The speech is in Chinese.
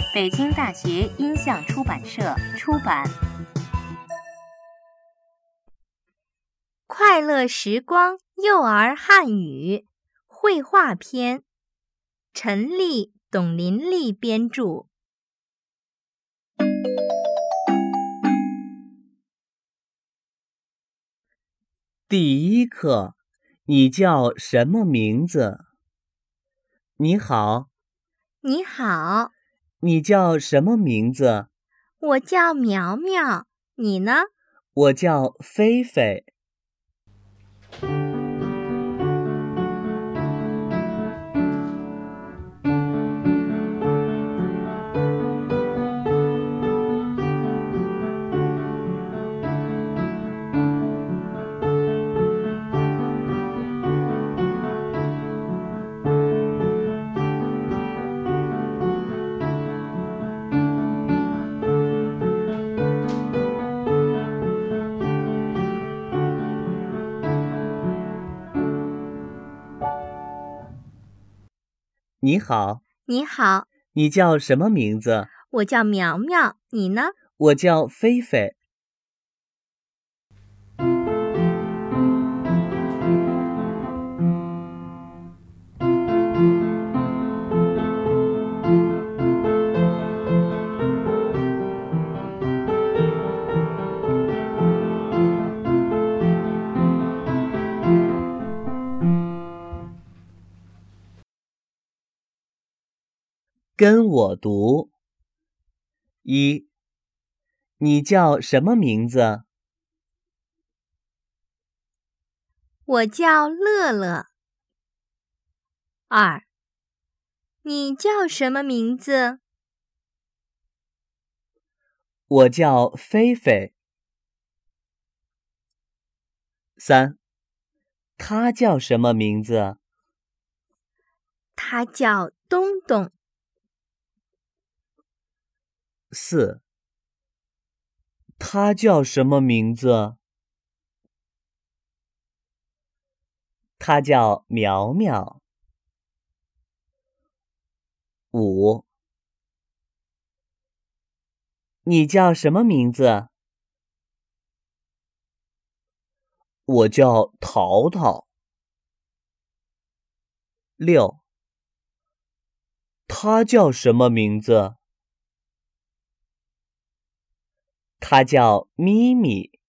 北京大学音像出版社出版。快乐时光幼儿汉语绘画篇，陈丽、董林丽编著。 第一课，你叫什么名字？你好。 你好。 你叫什么名字？ 我叫苗苗，你呢？ 我叫菲菲。你好。 你好。 你叫什么名字？ 我叫苗苗，你呢？ 我叫菲菲。跟我读。一，你叫什么名字？ 我叫乐乐。二，你叫什么名字？ 我叫菲菲。三，他叫什么名字？ 他叫东东。 四，他叫什么名字？他叫苗苗。五，你叫什么名字？我叫淘淘。六，他叫什么名字？他叫咪咪。